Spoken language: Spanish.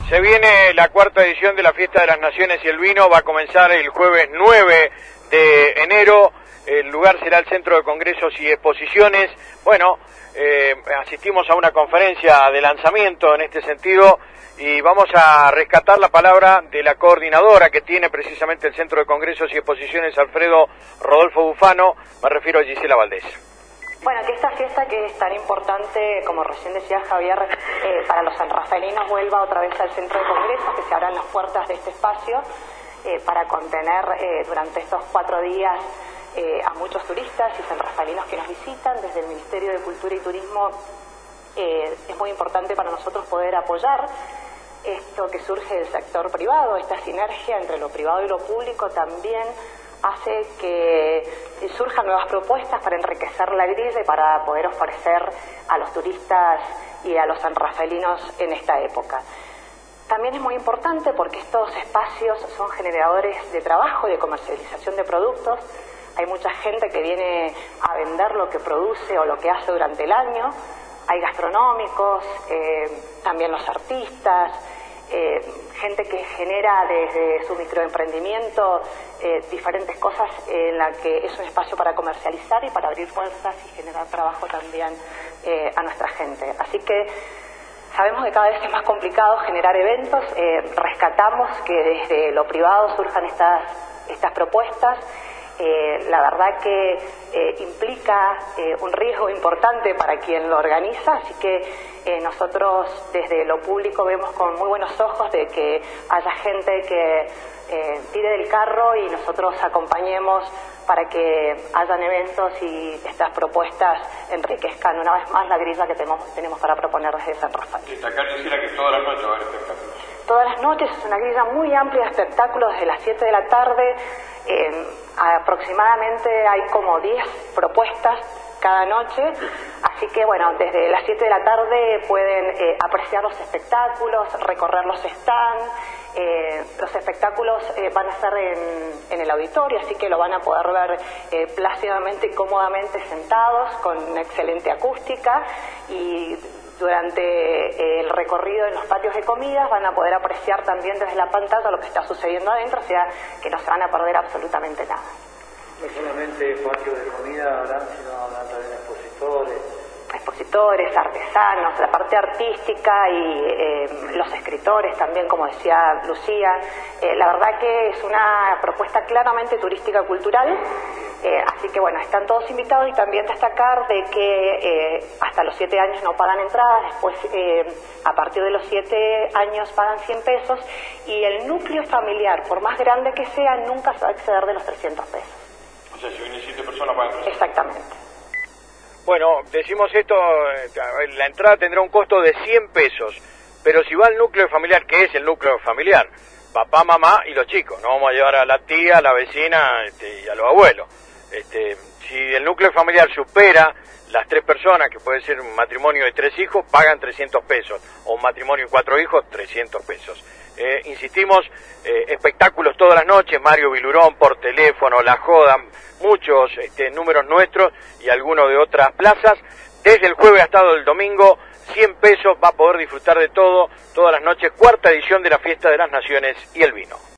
Se viene la cuarta edición de la Fiesta de las Naciones y el Vino, va a comenzar el jueves 9 de enero, el lugar será el Centro de Congresos y Exposiciones. Bueno, asistimos a una conferencia de lanzamiento en este sentido y vamos a rescatar la palabra de la coordinadora que tiene precisamente el Centro de Congresos y Exposiciones, Alfredo Rodolfo Bufano, me refiero a Gisela Valdés. Bueno, que esta fiesta que es tan importante, como recién decía Javier, para los sanrafaelinos vuelva otra vez al Centro de Congresos, que se abran las puertas de este espacio para contener durante estos 4 días a muchos turistas y sanrafaelinos que nos visitan. Desde el Ministerio de Cultura y Turismo es muy importante para nosotros poder apoyar esto que surge del sector privado, esta sinergia entre lo privado y lo público también hace que surjan nuevas propuestas para enriquecer la grilla y para poder ofrecer a los turistas y a los sanrafaelinos en esta época. También es muy importante porque estos espacios son generadores de trabajo y de comercialización de productos. Hay mucha gente que viene a vender lo que produce o lo que hace durante el año. Hay gastronómicos, también los artistas, gente que genera desde su microemprendimiento diferentes cosas en la que es un espacio para comercializar y para abrir puertas y generar trabajo también a nuestra gente. Así que sabemos que cada vez es más complicado generar eventos, rescatamos que desde lo privado surjan estas propuestas. La verdad que implica un riesgo importante para quien lo organiza, así que nosotros desde lo público vemos con muy buenos ojos de que haya gente que tire del carro y nosotros acompañemos para que hayan eventos y estas propuestas enriquezcan una vez más la grilla que tenemos para proponer desde San Rafael. Destacar, quisiera que todas las noches va a haber espectáculos. Todas las noches es una grilla muy amplia de espectáculos desde las 7 de la tarde. Aproximadamente hay como 10 propuestas cada noche, así que bueno, desde las 7 de la tarde pueden apreciar los espectáculos, recorrer los stands. Los espectáculos van a estar en el auditorio, así que lo van a poder ver plácidamente y cómodamente sentados, con una excelente acústica, y durante el recorrido en los patios de comidas van a poder apreciar también desde la pantalla lo que está sucediendo adentro, o sea que no se van a perder absolutamente nada. No solamente patios de comida habrán, sino habrán también expositores, artesanos, la parte artística y los escritores también, como decía Lucía. La verdad que es una propuesta claramente turística cultural, así que bueno, están todos invitados, y también destacar de que hasta los 7 años no pagan entradas, después a partir de los 7 años pagan 100 pesos, y el núcleo familiar, por más grande que sea, nunca se va a exceder de los 300 pesos. O sea, si vienen 7 personas pagan 300. Exactamente. Bueno, decimos esto, la entrada tendrá un costo de 100 pesos, pero si va al núcleo familiar, ¿qué es el núcleo familiar? Papá, mamá y los chicos, no vamos a llevar a la tía, a la vecina y a los abuelos. Si el núcleo familiar supera las 3 personas, que puede ser un matrimonio de 3 hijos, pagan 300 pesos, o un matrimonio de 4 hijos, 300 pesos. Insistimos, espectáculos todas las noches, Mario Bilurón por teléfono, La Joda, muchos números nuestros y algunos de otras plazas. Desde el jueves hasta el domingo, 100 pesos, va a poder disfrutar de todo, todas las noches, cuarta edición de la Fiesta de las Naciones y el Vino.